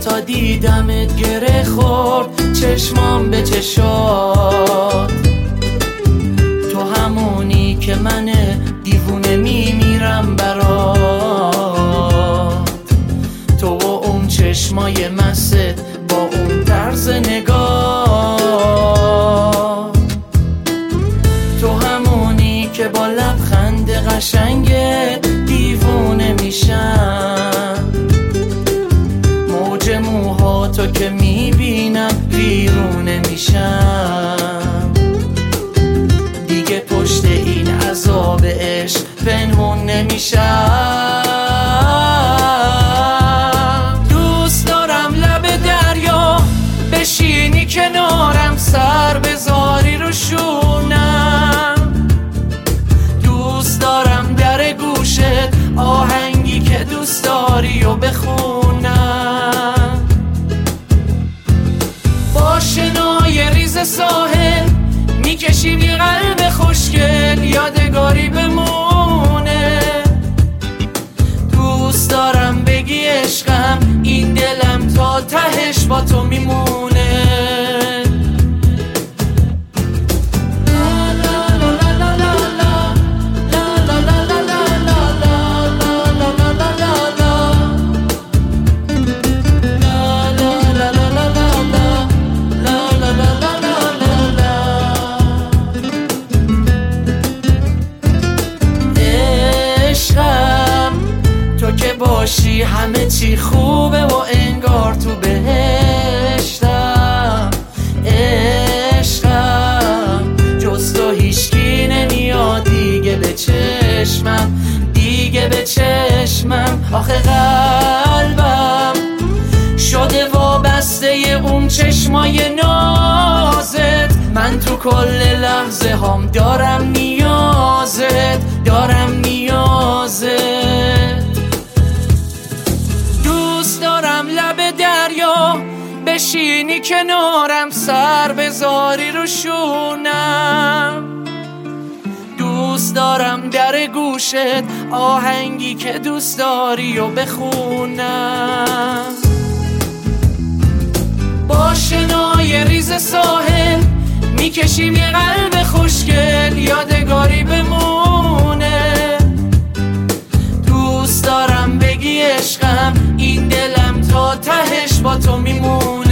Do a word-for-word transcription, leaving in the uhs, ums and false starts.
تا دیدمت گره خورد چشمام به چشات. تو همونی که من دیوونه میمیرم برات. تو و اون چشمای مست با اون طرز نگاه. تو همونی که با لبخند قشنگ دیوونه میشم. موج موهاتو که میبینم ویرونه میشم. دیگه پشت این عذاب عشق پنهون نمیشم. دوست دارم لب دریا بشینی کنارم، سر بذاری رو شونم. دوست دارم در گوشت آهنگی که دوست داری و بخونم. با شنای ریز ساحل میکشیم یه قلب خوشگل یادگاری بمونه. دوست دارم بگی عشقم این دلم تا تهش با تو میمونه. باشی همه چی خوبه و انگار تو بهشتم. عشقم جز تو هیچکی نمیاد دیگه به چشمم، دیگه به چشمم. آخه قلبم شده وابسته اون چشمای نازت. من تو کل لحظه هم دارم نیازت، دارم نیازت. دارم لب دریا بشینی کنارم، سر بذاری رو شونم. دوست دارم در گوشت آهنگی که دوست داری و بخونم. با شنای ریز ساحل میکشیم یه قلب خوشگل یادگاری بمونه. دوست دارم بگی عشقم این دلم تا تهش با تو میمونه.